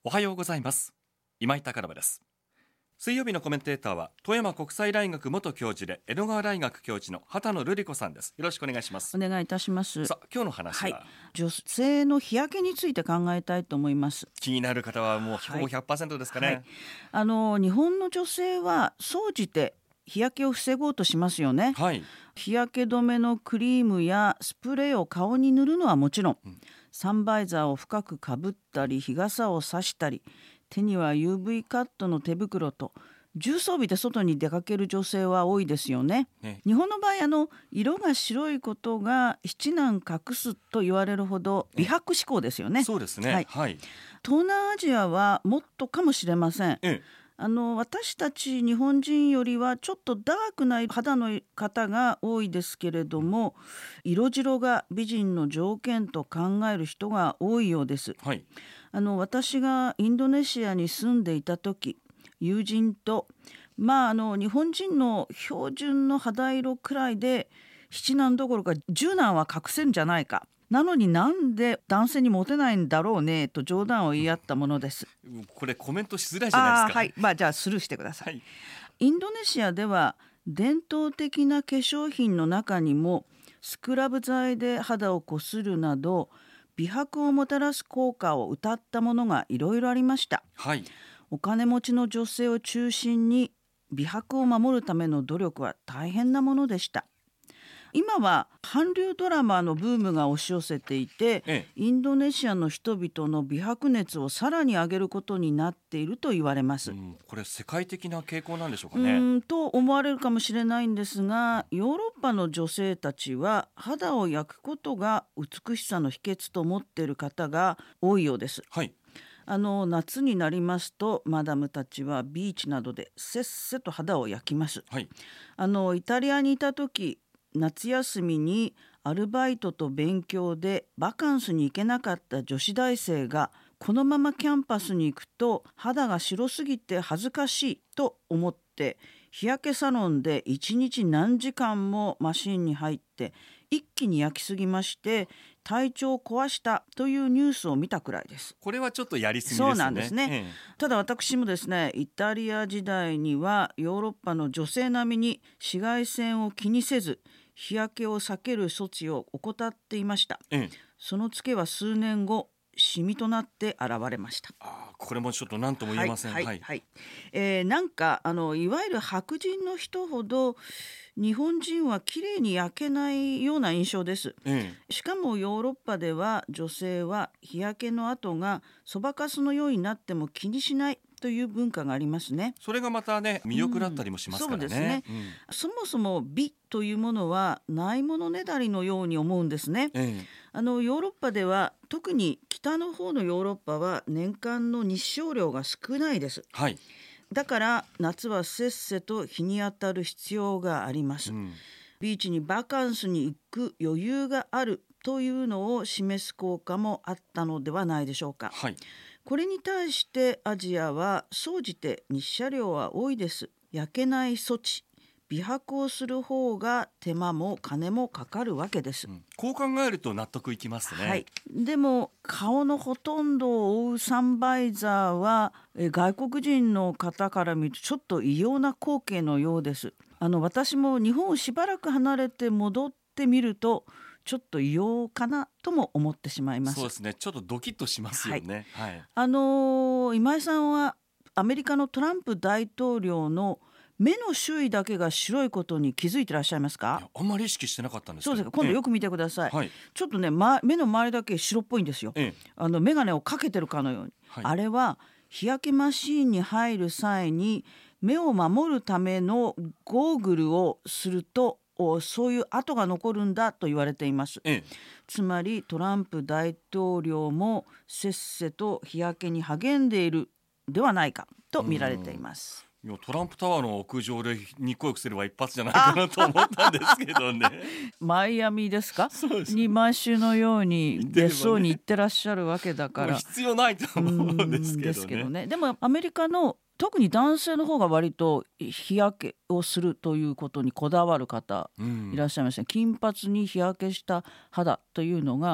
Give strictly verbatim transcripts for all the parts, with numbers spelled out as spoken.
おはようございます。今井貴信です。水曜日のコメンテーターは富山国際大学元教授で江戸川大学教授の畑野瑠璃子さんです。よろしくお願いします。 お願いいたします。 さあ、今日の話は、 はい、女性の日焼けについて考えたいと思います。 気になる方はもうほぼ ひゃくパーセント ですかね。はいはい、 あの日本の女性は総じて日焼けを防ごうとしますよね。 はい、 日焼け止めのクリームやスプレーを顔に塗るのはもちろん、うん、サンバイザーを深くかぶったり日傘を差したり、手には ユーブイ カットの手袋と重装備で外に出かける女性は多いですよ ね, ね日本の場合、あの色が白いことが七難隠すと言われるほど美白志向ですよね。 そうですね、 はいはい、 東南アジアはもっとかもしれません。 えあの私たち日本人よりはちょっとダークな肌の方が多いですけれども、色白が美人の条件と考える人が多いようです。 はい、 あの私がインドネシアに住んでいた時、友人と、まあ、あの日本人の標準の肌色くらいで七難どころか十難は隠せるんじゃないか、なのになんで男性にモテないんだろうねと冗談を言い合ったものです。 これコメントしづらいじゃないですか。 あ、はい、まあ、じゃあスルーしてください。 はい、 インドネシアでは伝統的な化粧品の中にもスクラブ剤で肌をこするなど美白をもたらす効果を謳ったものがいろいろありました。 はい、 お金持ちの女性を中心に美白を守るための努力は大変なものでした。今は韓流ドラマのブームが押し寄せていて、ええ、インドネシアの人々の美白熱をさらに上げることになっていると言われます。 うん、これ世界的な傾向なんでしょうかね。 うんと思われるかもしれないんですが、ヨーロッパの女性たちは肌を焼くことが美しさの秘訣と思っている方が多いようです。 はい、 あの夏になりますとマダムたちはビーチなどでせっせと肌を焼きます。 はい、 あのイタリアにいた時、夏休みにアルバイトと勉強でバカンスに行けなかった女子大生がこのままキャンパスに行くと肌が白すぎて恥ずかしいと思って日焼けサロンでいちにち何時間もマシンに入って一気に焼きすぎまして体調を壊したというニュースを見たくらいです。 これはちょっとやりすぎですね。 そうなんですね、 ええ、 ただ私もですね、イタリア時代にはヨーロッパの女性並みに紫外線を気にせず日焼けを避ける措置を怠っていました。 ええ、 そのツケは数年後シミとなって現れました。 あ、これもちょっと何とも言えません。 はいはいはい、えー、なんかあのいわゆる白人の人ほど日本人は綺麗に焼けないような印象です、ええ、しかもヨーロッパでは女性は日焼けの跡がそばかすのようになっても気にしないという文化がありますね。 それがまたね魅力だったりもしますからね、うん、そうですね、 うん、そもそも美というものはないものねだりのように思うんですね、ええ、あのヨーロッパでは特に北の方のヨーロッパは年間の日照量が少ないです、はい、だから夏はせっせと日に当たる必要があります、うん、ビーチにバカンスに行く余裕があるというのを示す効果もあったのではないでしょうか、はい、これに対してアジアは総じて日射量は多いです。焼けない措置、美白をする方が手間も金もかかるわけです、うん、 こう考えると納得いきますね、 はい、でも顔のほとんどを覆うサンバイザーはえ外国人の方から見るとちょっと異様な光景のようです。あの私も日本をしばらく離れて戻ってみるとちょっと異様かなとも思ってしまいます。 そうですね、ちょっとドキッとしますよね、はいはい、 あのー、今井さんはアメリカのトランプ大統領の目の周囲だけが白いことに気づいてらっしゃいますか？ いや、あんまり意識してなかったんですけど。 そうですか、今度よく見てください、 はい、 ちょっとね、ま、目の周りだけ白っぽいんですよ、ええ、あの眼鏡をかけてるかのように、はい、あれは日焼けマシーンに入る際に目を守るためのゴーグルをするとそういう跡が残るんだと言われています、ええ、つまりトランプ大統領もせっせと日焼けに励んでいるではないかと見られています。 いや、トランプタワーの屋上で日光浴すれば一発じゃないかなと思ったんですけどねマイアミですかに毎週のように別荘に行ってらっしゃるわけだから、 もう必要ないと思うんですけど ね, ですけどね。 でもアメリカの特に男性の方が割と日焼けをするということにこだわる方いらっしゃいますね、うん、金髪に日焼けした肌というのが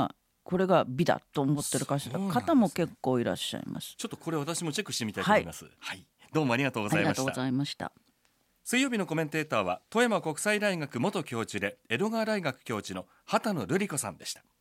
これが美だと思ってる方も結構いらっしゃいます。 ちょっとこれ私もチェックしてみたいと思います。はい、はい、どうもありがとうございました。 ありがとうございました。 水曜日のコメンテーターは富山国際大学元教授で江戸川大学教授の畑野瑠璃子さんでした。